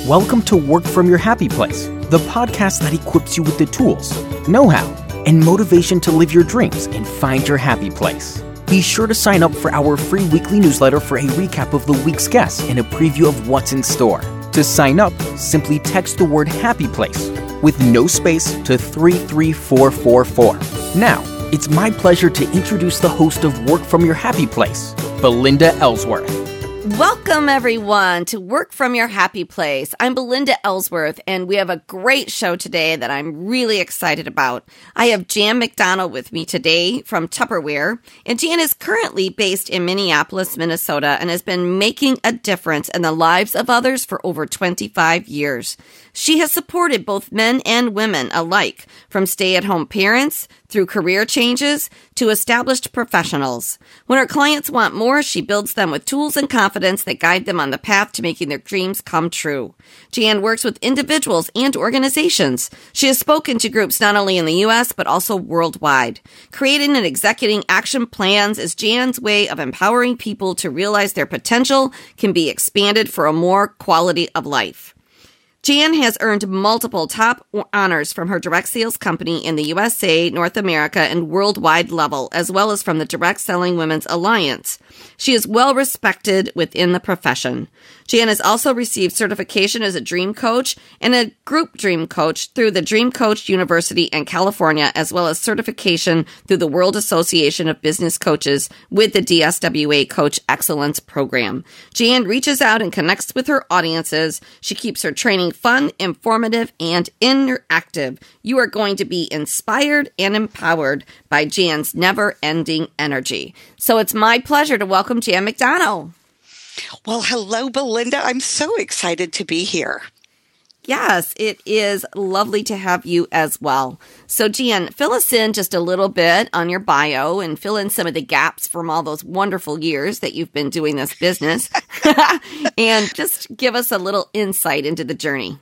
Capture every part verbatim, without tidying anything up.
Welcome to Work From Your Happy Place, the podcast that equips you with the tools, know-how, and motivation to live your dreams and find your happy place. Be sure to sign up for our free weekly newsletter for a recap of the week's guests and a preview of what's in store. To sign up, simply text the word Happy Place with no space to three three four four four. Now, it's my pleasure to introduce the host of Work From Your Happy Place, Belinda Ellsworth. Welcome, everyone, to Work From Your Happy Place. I'm Belinda Ellsworth, and we have a great show today that I'm really excited about. I have Jan McDonald with me today from Tupperware, and Jan is currently based in Minneapolis, Minnesota, and has been making a difference in the lives of others for over twenty-five years. She has supported both men and women alike, from stay-at-home parents through career changes to established professionals. When her clients want more, she builds them with tools and confidence that guide them on the path to making their dreams come true. Jan works with individuals and organizations. She has spoken to groups not only in the U S, but also worldwide. Creating and executing action plans is Jan's way of empowering people to realize their potential can be expanded for a more quality of life. Jan has earned multiple top honors from her direct sales company in the U S A, North America, and worldwide level, as well as from the Direct Selling Women's Alliance. She is well respected within the profession. Jan has also received certification as a Dream Coach and a Group Dream Coach through the Dream Coach University in California, as well as certification through the World Association of Business Coaches with the D S W A Coach Excellence Program. Jan reaches out and connects with her audiences. She keeps her training fun, informative, and interactive. You are going to be inspired and empowered by Jan's never-ending energy. So it's my pleasure to welcome Jan McDonald. Well, hello, Belinda. I'm so excited to be here. Yes, it is lovely to have you as well. So, Jan, fill us in just a little bit on your bio and fill in some of the gaps from all those wonderful years that you've been doing this business and just give us a little insight into the journey.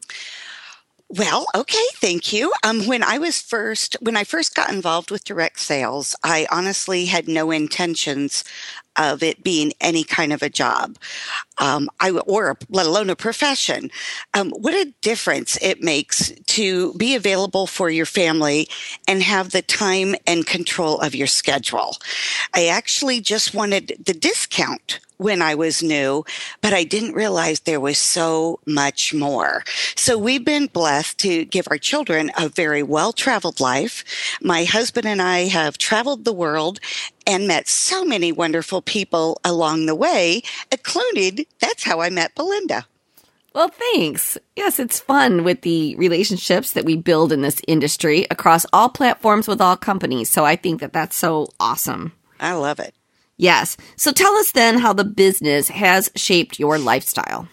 Well, okay, thank you. Um, when I was first, when I first got involved with direct sales, I honestly had no intentions of it being any kind of a job, um, I or a, let alone a profession. Um, what a difference it makes to be available for your family and have the time and control of your schedule. I actually just wanted the discount when I was new, but I didn't realize there was so much more. So we've been blessed to give our children a very well-traveled life. My husband and I have traveled the world and met so many wonderful people along the way, including, that's how I met Belinda. Well, thanks. Yes, it's fun with the relationships that we build in this industry across all platforms with all companies. So I think that that's so awesome. I love it. Yes. So tell us then how the business has shaped your lifestyle.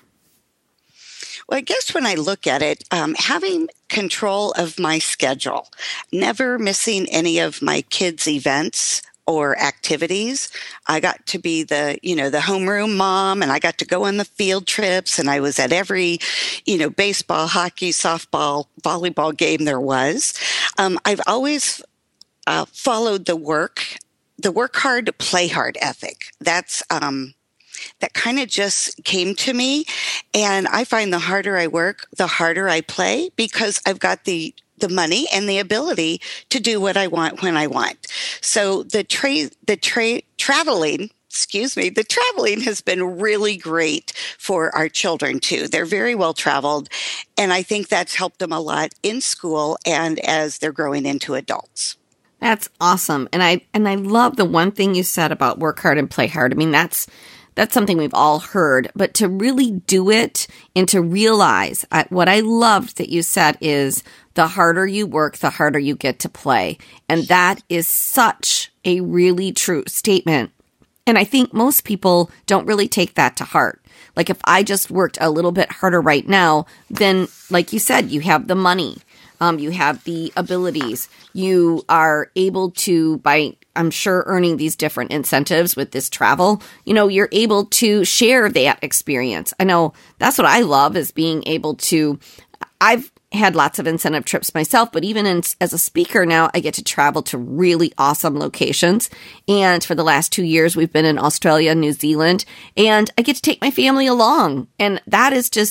Well, I guess when I look at it, um, having control of my schedule, never missing any of my kids' events or activities. I got to be the, you know, the homeroom mom, and I got to go on the field trips, and I was at every, you know, baseball, hockey, softball, volleyball game there was. Um, I've always uh, followed the work, the work hard, play hard ethic. That's, um, that kind of just came to me. And I find the harder I work, the harder I play, because I've got the the money and the ability to do what I want when I want. So the tra- the tra- traveling, excuse me, the traveling has been really great for our children too. They're very well traveled, and I think that's helped them a lot in school and as they're growing into adults. That's awesome. And I and I love the one thing you said about work hard and play hard. I mean, that's That's something we've all heard, but to really do it and to realize uh, what I loved that you said is the harder you work, the harder you get to play. And that is such a really true statement. And I think most people don't really take that to heart. Like if I just worked a little bit harder right now, then like you said, you have the money. Um, you have the abilities. You are able to, by, I'm sure, earning these different incentives with this travel, you know, you're able to share that experience. I know that's what I love is being able to, I've had lots of incentive trips myself, but even in, as a speaker now, I get to travel to really awesome locations. And for the last two years, we've been in Australia, New Zealand, and I get to take my family along. And that is just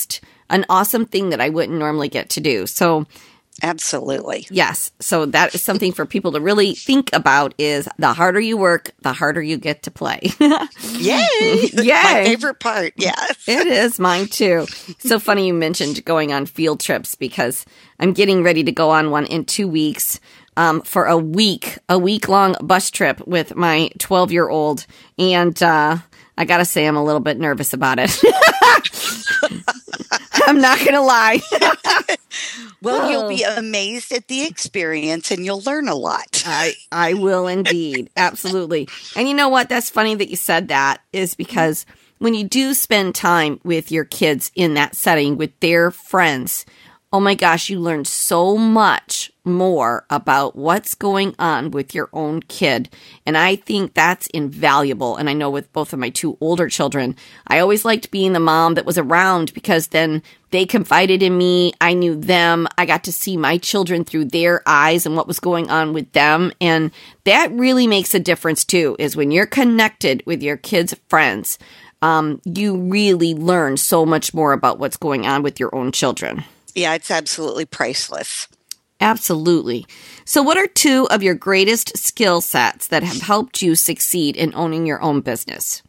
an awesome thing that I wouldn't normally get to do. So absolutely. Yes. So that is something for people to really think about is the harder you work, the harder you get to play. Yay. Yay. My favorite part. Yes. It is mine too. So funny you mentioned going on field trips because I'm getting ready to go on one in two weeks um, for a week, a week long bus trip with my twelve year old. And uh, I got to say, I'm a little bit nervous about it. I'm not going to lie. Well, you'll be amazed at the experience and you'll learn a lot. I, I will indeed. Absolutely. And you know what? That's funny that you said that is because when you do spend time with your kids in that setting with their friends, oh my gosh, you learn so much more about what's going on with your own kid. And I think that's invaluable. And I know with both of my two older children, I always liked being the mom that was around because then they confided in me. I knew them. I got to see my children through their eyes and what was going on with them. And that really makes a difference too, is when you're connected with your kids' friends, um, you really learn so much more about what's going on with your own children. Yeah, it's absolutely priceless. Absolutely. So what are two of your greatest skill sets that have helped you succeed in owning your own business?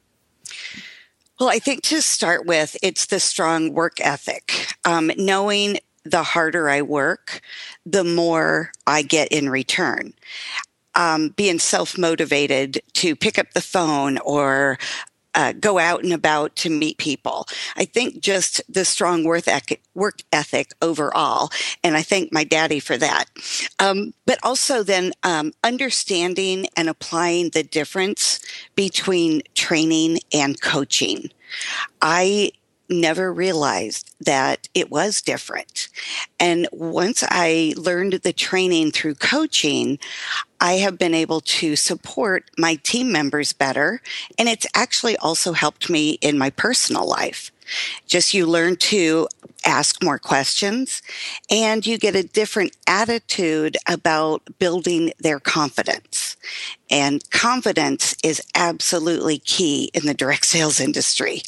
Well, I think to start with, it's the strong work ethic. Um, knowing the harder I work, the more I get in return. Um, being self-motivated to pick up the phone or Uh, go out and about to meet people. I think just the strong work ethic, work ethic overall, and I thank my daddy for that. Um, but also then um, understanding and applying the difference between training and coaching. I never realized that it was different. And once I learned the training through coaching, I have been able to support my team members better. And it's actually also helped me in my personal life. Just you learn to ask more questions and you get a different attitude about building their confidence. And confidence is absolutely key in the direct sales industry.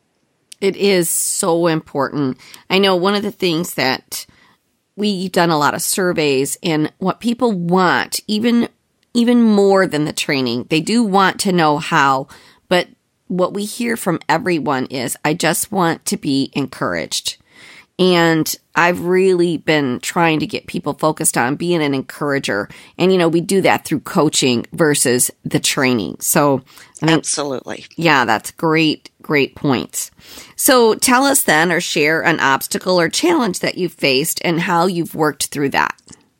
It is so important. I know one of the things that we've done a lot of surveys and what people want, even even more than the training, they do want to know how, but what we hear from everyone is, I just want to be encouraged. And I've really been trying to get people focused on being an encourager. And, you know, we do that through coaching versus the training. So, I mean, absolutely. Yeah, that's great, great points. So tell us then or share an obstacle or challenge that you faced and how you've worked through that.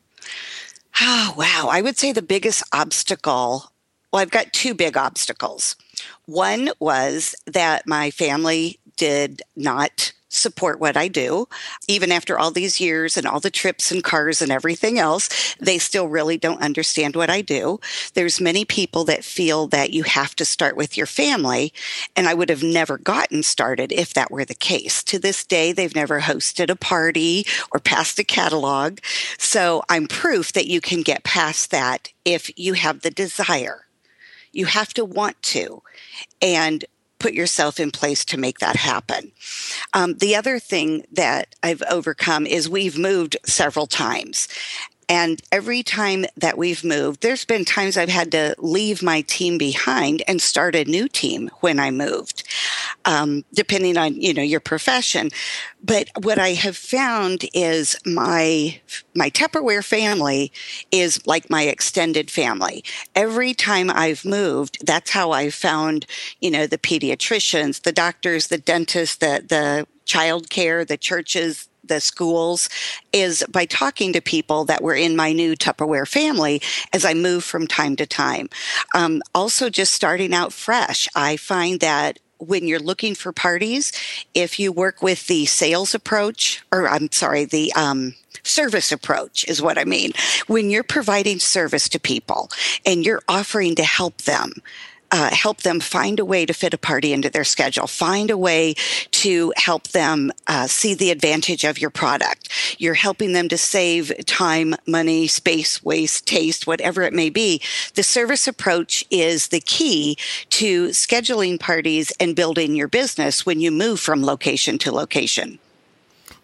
Oh, wow. I would say the biggest obstacle, well, I've got two big obstacles. One was that my family did not support what I do. Even after all these years and all the trips and cars and everything else, they still really don't understand what I do. There's many people that feel that you have to start with your family, and I would have never gotten started if that were the case. To this day, they've never hosted a party or passed a catalog. So I'm proof that you can get past that if you have the desire. You have to want to. And put yourself in place to make that happen. Um, the other thing that I've overcome is we've moved several times. And every time that we've moved, there's been times I've had to leave my team behind and start a new team when I moved, um, depending on, you know, your profession. But what I have found is my my Tupperware family is like my extended family. Every time I've moved, that's how I've found, you know, the pediatricians, the doctors, the dentists, the the child care, the churches, the schools, is by talking to people that were in my new Tupperware family as I move from time to time. Um, also, just starting out fresh, I find that when you're looking for parties, if you work with the sales approach, or I'm sorry, the um, service approach is what I mean. When you're providing service to people and you're offering to help them, Uh, help them find a way to fit a party into their schedule, find a way to help them uh, see the advantage of your product. You're helping them to save time, money, space, waste, taste, whatever it may be. The service approach is the key to scheduling parties and building your business when you move from location to location.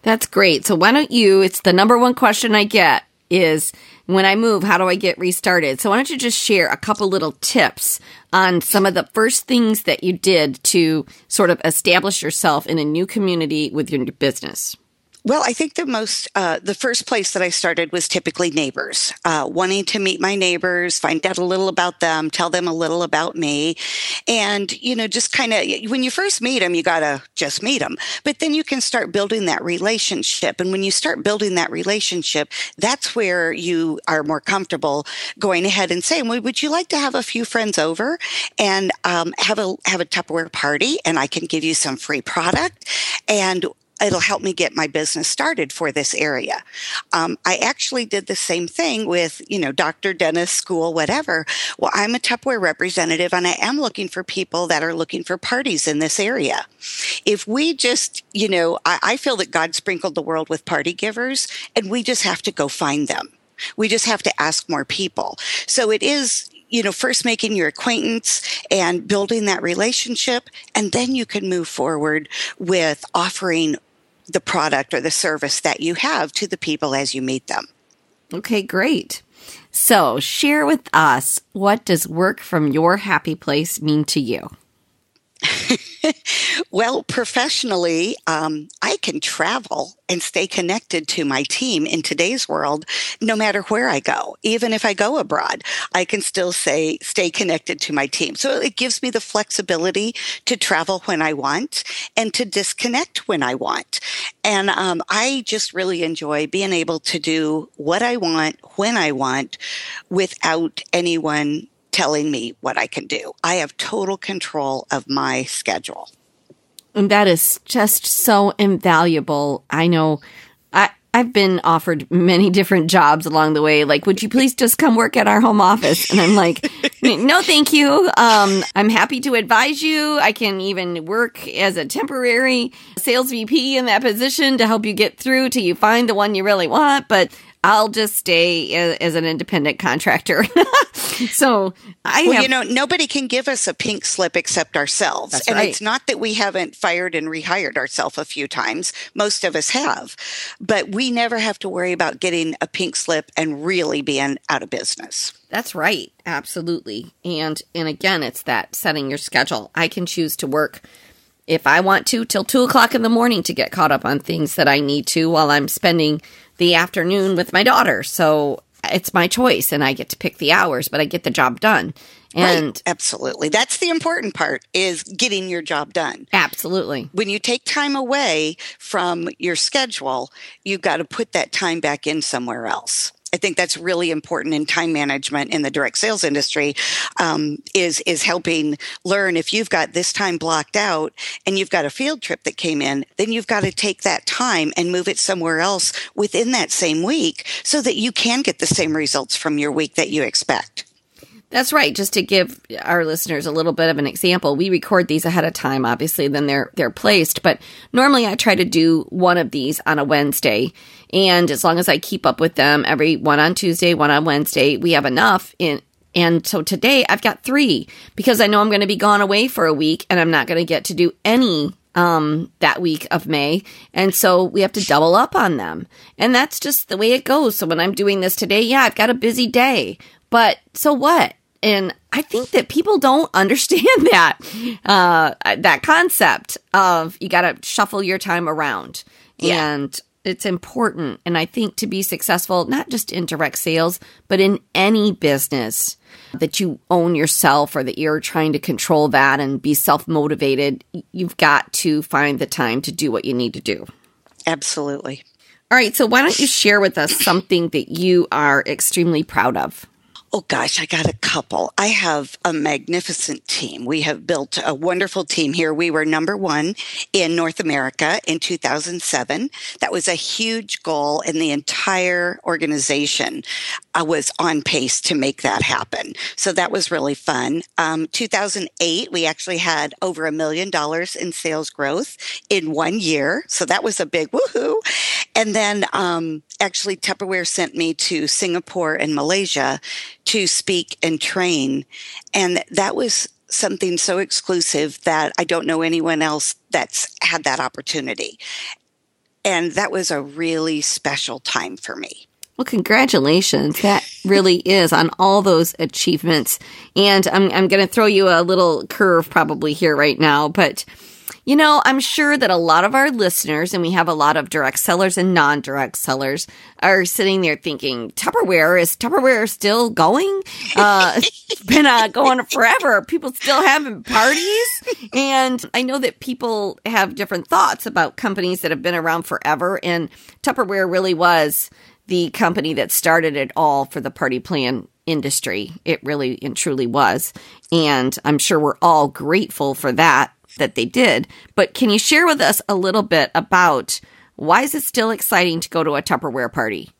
That's great. So why don't you, it's the number one question I get is, when I move, how do I get restarted? So why don't you just share a couple little tips on some of the first things that you did to sort of establish yourself in a new community with your business? Well, I think the most, uh, the first place that I started was typically neighbors, uh, wanting to meet my neighbors, find out a little about them, tell them a little about me. And, you know, just kind of, when you first meet them, you got to just meet them. But then you can start building that relationship. And when you start building that relationship, that's where you are more comfortable going ahead and saying, well, would you like to have a few friends over and um, have a, have a Tupperware party? And I can give you some free product. And it'll help me get my business started for this area. Um, I actually did the same thing with, you know, doctor, dentist, school, whatever. Well, I'm a Tupperware representative and I am looking for people that are looking for parties in this area. If we just, you know, I, I feel that God sprinkled the world with party givers and we just have to go find them. We just have to ask more people. So it is, you know, first making your acquaintance and building that relationship, and then you can move forward with offering the product or the service that you have to the people as you meet them. Okay, great. So share with us, what does work from your happy place mean to you? Well, professionally, um, I can travel and stay connected to my team in today's world, no matter where I go. Even if I go abroad, I can still say, stay connected to my team. So it gives me the flexibility to travel when I want and to disconnect when I want. And um, I just really enjoy being able to do what I want, when I want, without anyone telling me what I can do. I have total control of my schedule. And that is just so invaluable. I know I, I've been offered many different jobs along the way. Like, would you please just come work at our home office? And I'm like, no, thank you. Um, I'm happy to advise you. I can even work as a temporary sales V P in that position to help you get through till you find the one you really want. But I'll just stay as, as an independent contractor. So I well, have, you know, nobody can give us a pink slip except ourselves. That's and right. It's not that we haven't fired and rehired ourselves a few times. Most of us have. But we never have to worry about getting a pink slip and really being out of business. That's right. Absolutely. And and again, it's that setting your schedule. I can choose to work if I want to till two o'clock in the morning to get caught up on things that I need to while I'm spending the afternoon with my daughter. So it's my choice and I get to pick the hours, but I get the job done. And right. Absolutely. That's the important part, is getting your job done. Absolutely. When you take time away from your schedule, you've got to put that time back in somewhere else. I think that's really important in time management in the direct sales industry, um, is, is helping learn if you've got this time blocked out and you've got a field trip that came in, then you've got to take that time and move it somewhere else within that same week so that you can get the same results from your week that you expect. That's right. Just to give our listeners a little bit of an example, we record these ahead of time, obviously, then they're they're placed. But normally I try to do one of these on a Wednesday. And as long as I keep up with them, every one on Tuesday, one on Wednesday, we have enough. In, and so today I've got three because I know I'm going to be gone away for a week and I'm not going to get to do any um, that week of May. And so we have to double up on them. And that's just the way it goes. So when I'm doing this today, yeah, I've got a busy day. But so what? And I think that people don't understand that, uh, that concept of you got to shuffle your time around. Yeah. And it's important. And I think to be successful, not just in direct sales, but in any business that you own yourself or that you're trying to control that and be self-motivated, you've got to find the time to do what you need to do. Absolutely. All right. So why don't you share with us something that you are extremely proud of? Oh, gosh, I got a couple. I have a magnificent team. We have built a wonderful team here. We were number one in North America in two thousand seven. That was a huge goal, and the entire organization uh, was on pace to make that happen. So that was really fun. Um, two thousand eight, we actually had over a million dollars in sales growth in one year. So that was a big woohoo. And then um, actually Tupperware sent me to Singapore and Malaysia to speak and train. And that was something so exclusive that I don't know anyone else that's had that opportunity. And that was a really special time for me. Well, congratulations. That really is on all those achievements. And I'm, I'm going to throw you a little curve probably here right now. But, you know, I'm sure that a lot of our listeners, and we have a lot of direct sellers and non-direct sellers, are sitting there thinking, Tupperware, is Tupperware still going? Uh, it's been uh, going forever. People still having parties. And I know that people have different thoughts about companies that have been around forever. And Tupperware really was the company that started it all for the party plan industry. It really and truly was. And I'm sure we're all grateful for that, that they did. But can you share with us a little bit about why is it still exciting to go to a Tupperware party?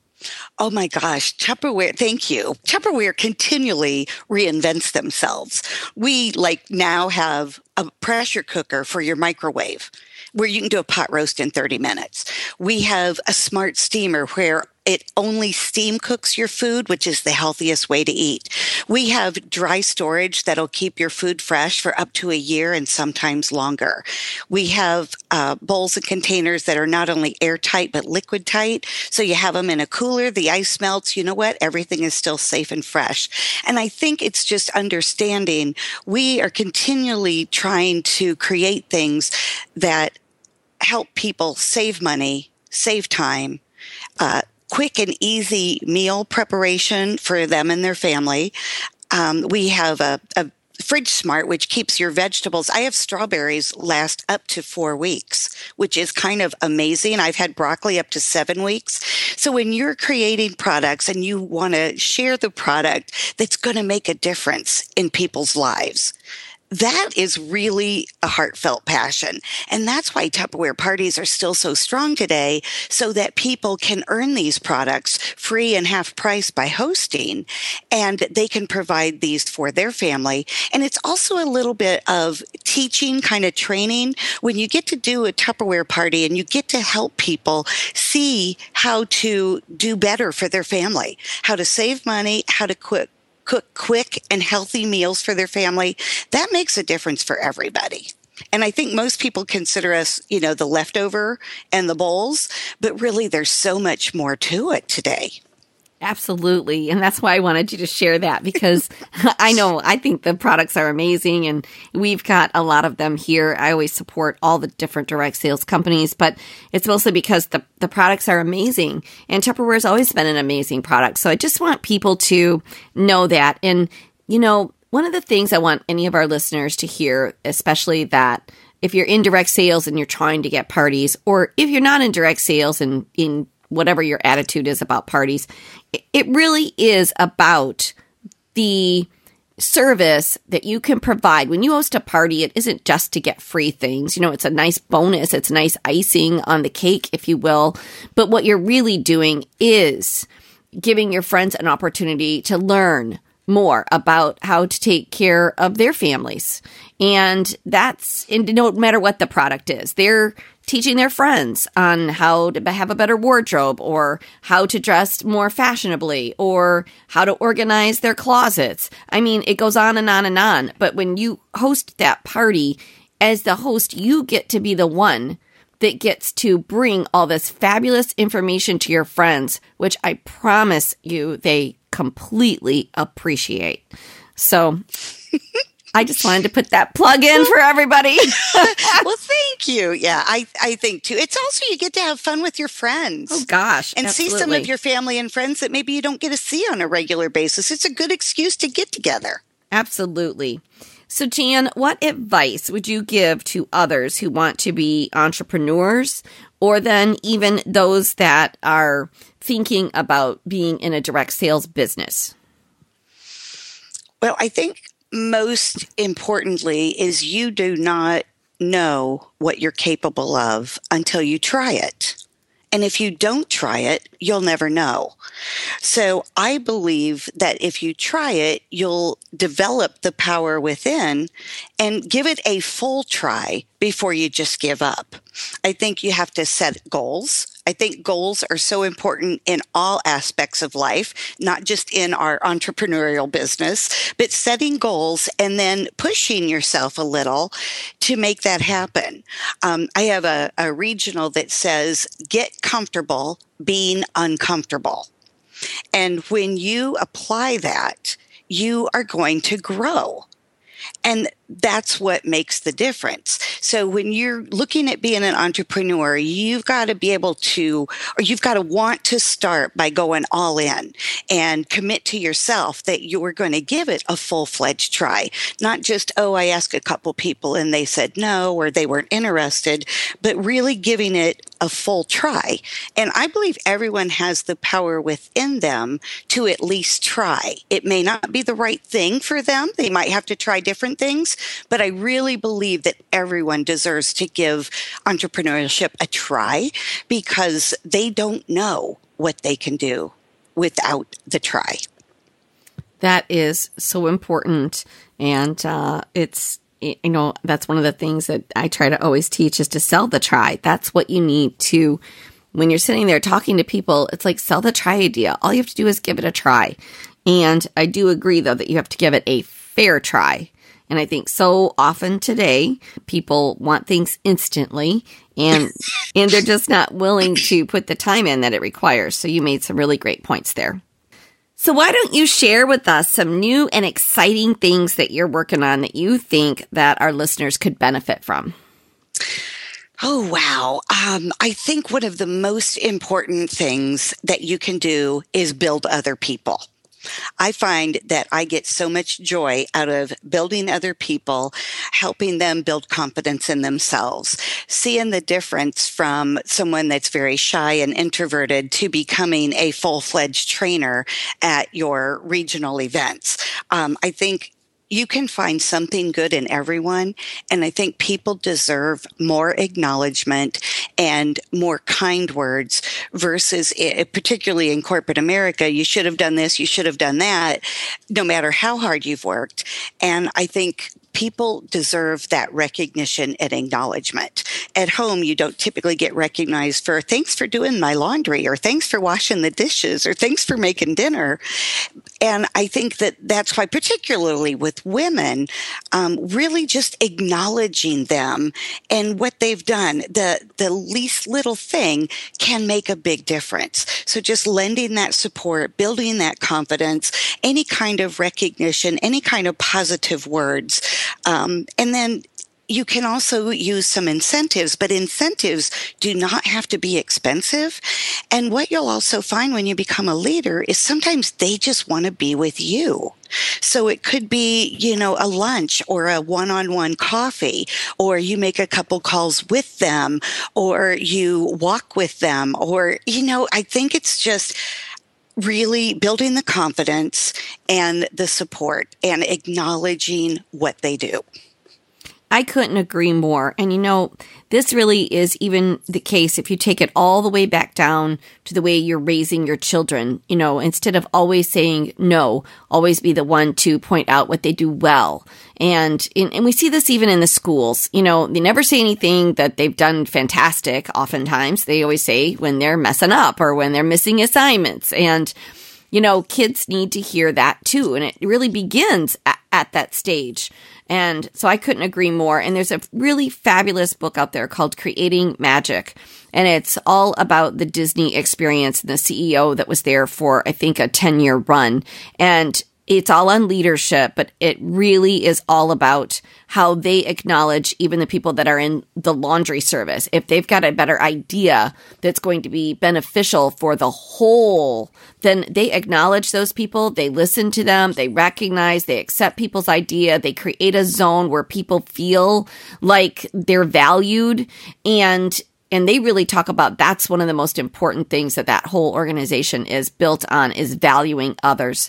Oh my gosh, Tupperware, thank you. Tupperware continually reinvents themselves. We like now have a pressure cooker for your microwave where you can do a pot roast in thirty minutes. We have a smart steamer where it only steam cooks your food, which is the healthiest way to eat. We have dry storage that'll keep your food fresh for up to a year and sometimes longer. We have uh, bowls and containers that are not only airtight, but liquid tight. So you have them in a cooler, the ice melts, you know what? Everything is still safe and fresh. And I think it's just understanding we are continually trying to create things that help people save money, save time, uh, quick and easy meal preparation for them and their family. Um, we have a, a Fridge Smart, which keeps your vegetables. I have strawberries last up to four weeks, which is kind of amazing. I've had broccoli up to seven weeks. So when you're creating products and you want to share the product that's going to make a difference in people's lives, that is really a heartfelt passion. And that's why Tupperware parties are still so strong today, so that people can earn these products free and half price by hosting, and they can provide these for their family. And it's also a little bit of teaching, kind of training. When you get to do a Tupperware party and you get to help people see how to do better for their family, how to save money, how to quit cook quick and healthy meals for their family, that makes a difference for everybody. And I think most people consider us, you know, the leftover and the bowls, but really there's so much more to it today. Absolutely. And that's why I wanted you to share that, because I know, I think the products are amazing and we've got a lot of them here. I always support all the different direct sales companies, but it's mostly because the, the products are amazing, and Tupperware has always been an amazing product. So I just want people to know that. And, you know, one of the things I want any of our listeners to hear, especially that if you're in direct sales and you're trying to get parties, or if you're not in direct sales and in whatever your attitude is about parties, it really is about the service that you can provide. When you host a party, it isn't just to get free things. You know, it's a nice bonus. It's nice icing on the cake, if you will. But what you're really doing is giving your friends an opportunity to learn more about how to take care of their families. And that's, and no matter what the product is, they're teaching their friends on how to have a better wardrobe, or how to dress more fashionably, or how to organize their closets. I mean, it goes on and on and on. But when you host that party, as the host, you get to be the one that gets to bring all this fabulous information to your friends, which I promise you they completely appreciate. So I just wanted to put that plug in for everybody. Well, thank you. Yeah, I, I think too. It's also, you get to have fun with your friends. Oh, gosh. And absolutely. see some of your family and friends that maybe you don't get to see on a regular basis. It's a good excuse to get together. Absolutely. So, Jan, what advice would you give to others who want to be entrepreneurs, or then even those that are thinking about being in a direct sales business? Well, I think most importantly is you do not know what you're capable of until you try it. And if you don't try it, you'll never know. So I believe that if you try it, you'll develop the power within and give it a full try before you just give up. I think you have to set goals. I think goals are so important in all aspects of life, not just in our entrepreneurial business, but setting goals and then pushing yourself a little to make that happen. Um, I have a, a regional that says, get comfortable being uncomfortable. And when you apply that, you are going to grow. And that's what makes the difference. So when you're looking at being an entrepreneur, you've got to be able to, or you've got to want to start by going all in and commit to yourself that you're going to give it a full-fledged try. Not just, oh, I asked a couple people and they said no, or they weren't interested, but really giving it a full try. And I believe everyone has the power within them to at least try. It may not be the right thing for them. They might have to try different things. But I really believe that everyone deserves to give entrepreneurship a try because they don't know what they can do without the try. That is so important. And uh, it's, you know, that's one of the things that I try to always teach is to sell the try. That's what you need to, when you're sitting there talking to people, it's like sell the try idea. All you have to do is give it a try. And I do agree, though, that you have to give it a fair try. And I think so often today, people want things instantly, and and they're just not willing to put the time in that it requires. So you made some really great points there. So why don't you share with us some new and exciting things that you're working on that you think that our listeners could benefit from? Oh, wow. Um, I think one of the most important things that you can do is build other people. I find that I get so much joy out of building other people, helping them build confidence in themselves, seeing the difference from someone that's very shy and introverted to becoming a full-fledged trainer at your regional events. Um, I think you can find something good in everyone, and I think people deserve more acknowledgement and more kind words versus, particularly in corporate America, you should have done this, you should have done that, no matter how hard you've worked. And I think people deserve that recognition and acknowledgement. At home, you don't typically get recognized for thanks for doing my laundry, or thanks for washing the dishes, or thanks for making dinner. And I think that that's why, particularly with women, um, really just acknowledging them and what they've done, the, the least little thing can make a big difference. So just lending that support, building that confidence, any kind of recognition, any kind of positive words. Um, and then you can also use some incentives, but incentives do not have to be expensive. And what you'll also find when you become a leader is sometimes they just want to be with you. So it could be, you know, a lunch or a one-on-one coffee, or you make a couple calls with them, or you walk with them, or, you know, I think it's just really building the confidence and the support and acknowledging what they do. I couldn't agree more. And you know, this really is even the case if you take it all the way back down to the way you're raising your children. You know, instead of always saying no, always be the one to point out what they do well. And and we see this even in the schools. You know, they never say anything that they've done fantastic. Oftentimes, they always say when they're messing up or when they're missing assignments. And you know, kids need to hear that too. And it really begins at, at that stage. And so I couldn't agree more. And there's a really fabulous book out there called Creating Magic. And it's all about the Disney experience and the C E O that was there for, I think, a ten-year run. And it's all on leadership, but it really is all about how they acknowledge even the people that are in the laundry service. If they've got a better idea that's going to be beneficial for the whole, then they acknowledge those people, they listen to them, they recognize, they accept people's idea, they create a zone where people feel like they're valued, and And they really talk about that's one of the most important things that that whole organization is built on, is valuing others.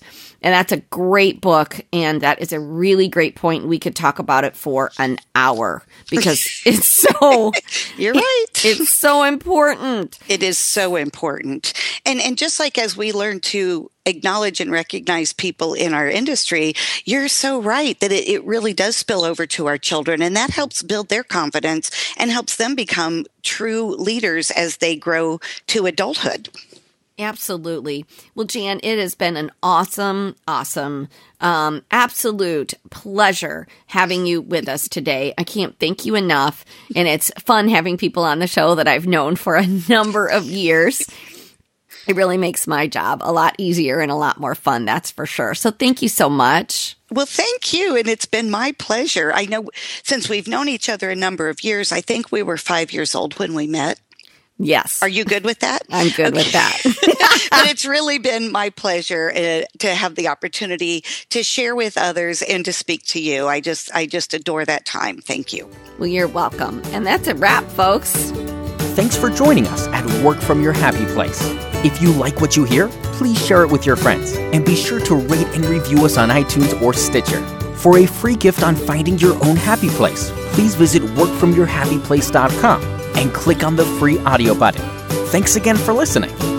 And that's a great book. And that is a really great point. We could talk about it for an hour because it's so, you're right. It, it's so important. It is so important. And, and just like as we learn to acknowledge and recognize people in our industry, you're so right that it, it really does spill over to our children, and that helps build their confidence and helps them become true leaders as they grow to adulthood. Absolutely. Well, Jan, it has been an awesome, awesome, um, absolute pleasure having you with us today. I can't thank you enough, and it's fun having people on the show that I've known for a number of years. It really makes my job a lot easier and a lot more fun, that's for sure. So thank you so much. Well, thank you. And it's been my pleasure. I know since we've known each other a number of years, I think we were five years old when we met. Yes. Are you good with that? I'm good okay. with that. But it's really been my pleasure uh, to have the opportunity to share with others and to speak to you. I just, I just adore that time. Thank you. Well, you're welcome. And that's a wrap, folks. Thanks for joining us at Work From Your Happy Place. If you like what you hear, please share it with your friends and be sure to rate and review us on iTunes or Stitcher. For a free gift on finding your own happy place, please visit work from your happy place dot com and click on the free audio button. Thanks again for listening.